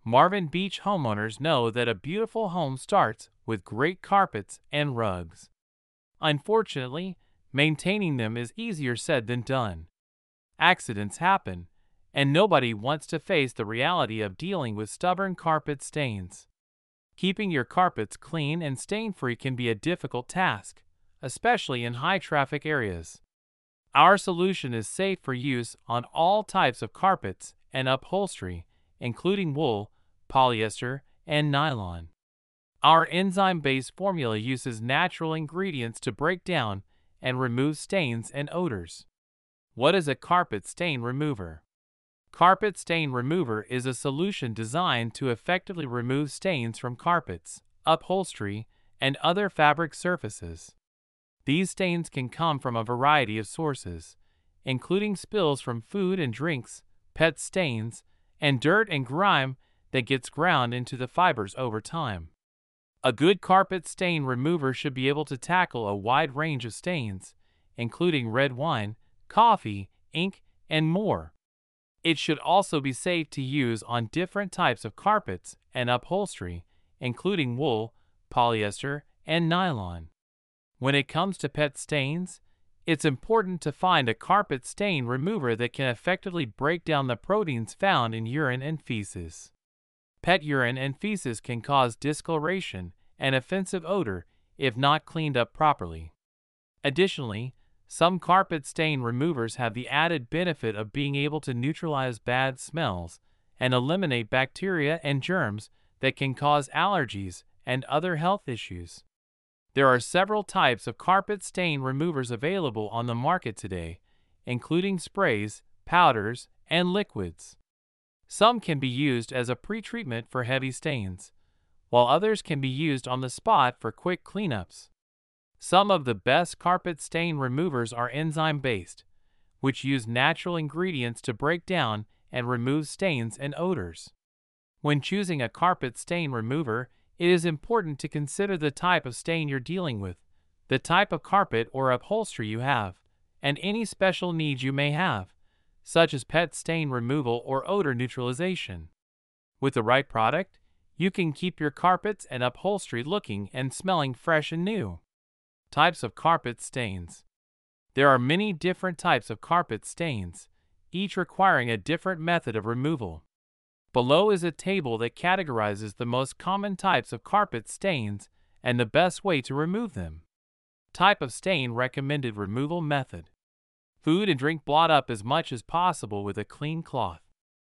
Marvin Beach homeowners know that a beautiful home starts with great carpets and rugs. Unfortunately, maintaining them is easier said than done. Accidents happen, and nobody wants to face the reality of dealing with stubborn carpet stains. Keeping your carpets clean and stain-free can be a difficult task, especially in high-traffic areas. Our solution is safe for use on all types of carpets and upholstery, including wool, polyester, and nylon. Our enzyme-based formula uses natural ingredients to break down and remove stains and odors. What is a carpet stain remover? Carpet stain remover is a solution designed to effectively remove stains from carpets, upholstery, and other fabric surfaces. These stains can come from a variety of sources, including spills from food and drinks, pet stains, and dirt and grime that gets ground into the fibers over time. A good carpet stain remover should be able to tackle a wide range of stains, including red wine, coffee, ink, and more. It should also be safe to use on different types of carpets and upholstery, including wool, polyester, and nylon. When it comes to pet stains, it's important to find a carpet stain remover that can effectively break down the proteins found in urine and feces. Pet urine and feces can cause discoloration and offensive odor if not cleaned up properly. Additionally, some carpet stain removers have the added benefit of being able to neutralize bad smells and eliminate bacteria and germs that can cause allergies and other health issues. There are several types of carpet stain removers available on the market today, including sprays, powders, and liquids. Some can be used as a pre-treatment for heavy stains, while others can be used on the spot for quick cleanups. Some of the best carpet stain removers are enzyme-based, which use natural ingredients to break down and remove stains and odors. When choosing a carpet stain remover, it is important to consider the type of stain you're dealing with, the type of carpet or upholstery you have, and any special needs you may have, such as pet stain removal or odor neutralization. With the right product, you can keep your carpets and upholstery looking and smelling fresh and new. Types of carpet stains. There are many different types of carpet stains, each requiring a different method of removal. Below is a table that categorizes the most common types of carpet stains and the best way to remove them. Type of stain recommended removal method. Food and drink blot up as much as possible with a clean cloth.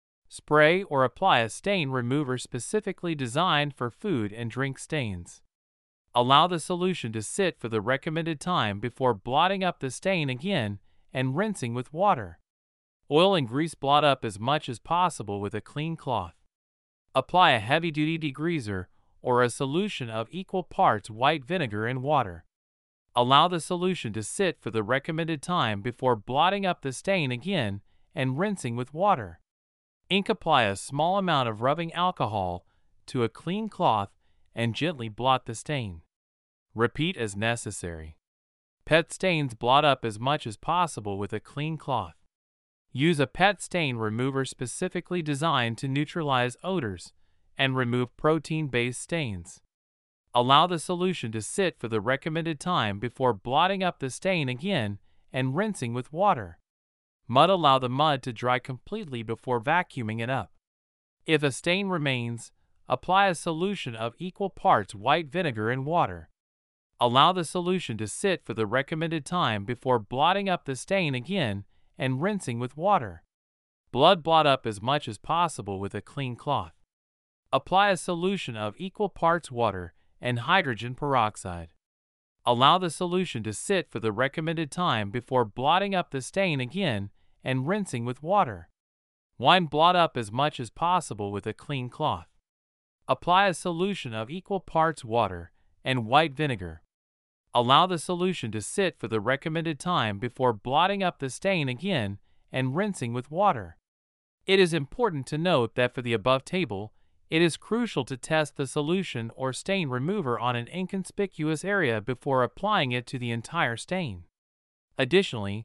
Spray or apply a stain remover specifically designed for food and drink stains. Allow the solution to sit for the recommended time before blotting up the stain again and rinsing with water. Oil and grease blot up as much as possible with a clean cloth. Apply a heavy-duty degreaser or a solution of equal parts white vinegar and water. Allow the solution to sit for the recommended time before blotting up the stain again and rinsing with water. Ink. Apply a small amount of rubbing alcohol to a clean cloth and gently blot the stain. Repeat as necessary. Pet stains blot up as much as possible with a clean cloth. Use a pet stain remover specifically designed to neutralize odors and remove protein-based stains. Allow the solution to sit for the recommended time before blotting up the stain again and rinsing with water. Mud. Allow the mud to dry completely before vacuuming it up. If a stain remains, apply a solution of equal parts white vinegar and water. Allow the solution to sit for the recommended time before blotting up the stain again and rinsing with water. Blood. Blot up as much as possible with a clean cloth. Apply a solution of equal parts water and hydrogen peroxide. Allow the solution to sit for the recommended time before blotting up the stain again and rinsing with water. Wine. Blot up as much as possible with a clean cloth. Apply a solution of equal parts water and white vinegar. Allow the solution to sit for the recommended time before blotting up the stain again and rinsing with water. It is important to note that for the above table, it is crucial to test the solution or stain remover on an inconspicuous area before applying it to the entire stain. Additionally,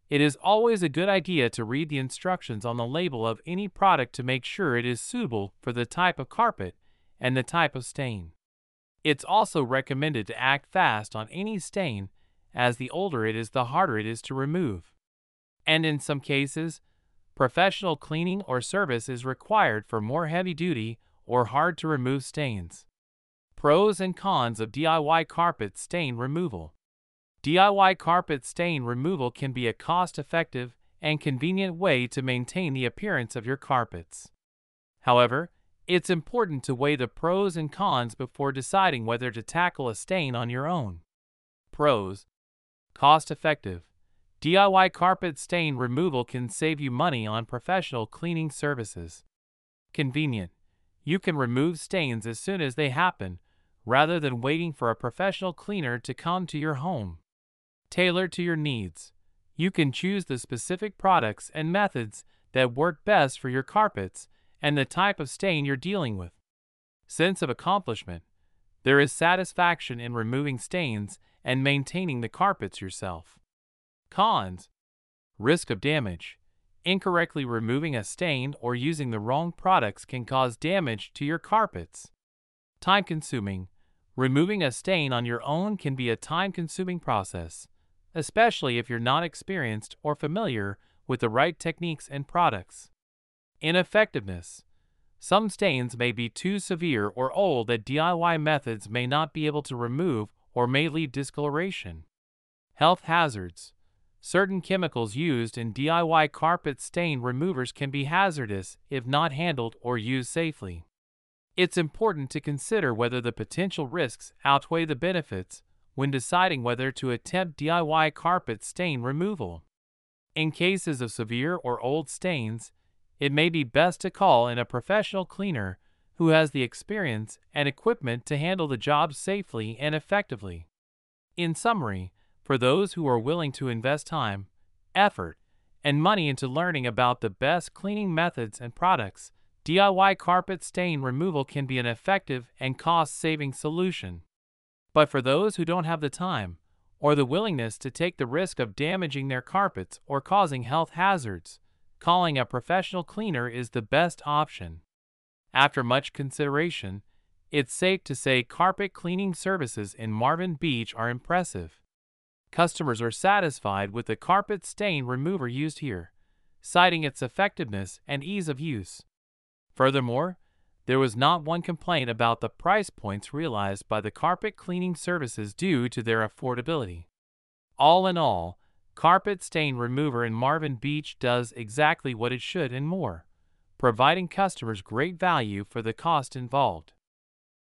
It is always a good idea to read the instructions on the label of any product to make sure it is suitable for the type of carpet and the type of stain. It's also recommended to act fast on any stain, as the older it is, the harder it is to remove. And in some cases, professional cleaning or service is required for more heavy-duty or hard-to-remove stains. Pros and cons of DIY carpet stain removal. DIY carpet stain removal can be a cost-effective and convenient way to maintain the appearance of your carpets. However, it's important to weigh the pros and cons before deciding whether to tackle a stain on your own. Pros: cost-effective. DIY carpet stain removal can save you money on professional cleaning services. Convenient. You can remove stains as soon as they happen, rather than waiting for a professional cleaner to come to your home. Tailored to your needs. You can choose the specific products and methods that work best for your carpets and the type of stain you're dealing with. Sense of accomplishment. There is satisfaction in removing stains and maintaining the carpets yourself. Cons: risk of damage. Incorrectly removing a stain or using the wrong products can cause damage to your carpets. Time-consuming. Removing a stain on your own can be a time-consuming process, especially if you're not experienced or familiar with the right techniques and products. Ineffectiveness. Some stains may be too severe or old that DIY methods may not be able to remove or may leave discoloration. Health hazards. Certain chemicals used in DIY carpet stain removers can be hazardous if not handled or used safely. It's important to consider whether the potential risks outweigh the benefits when deciding whether to attempt DIY carpet stain removal. In cases of severe or old stains, it may be best to call in a professional cleaner who has the experience and equipment to handle the job safely and effectively. In summary, for those who are willing to invest time, effort, and money into learning about the best cleaning methods and products, DIY carpet stain removal can be an effective and cost-saving solution. But for those who don't have the time or the willingness to take the risk of damaging their carpets or causing health hazards, calling a professional cleaner is the best option. After much consideration, it's safe to say carpet cleaning services in Marvin Beach are impressive. Customers are satisfied with the carpet stain remover used here, citing its effectiveness and ease of use. Furthermore, there was not one complaint about the price points realized by the carpet cleaning services due to their affordability. All in all, carpet stain remover in Marvin Beach does exactly what it should and more, providing customers great value for the cost involved.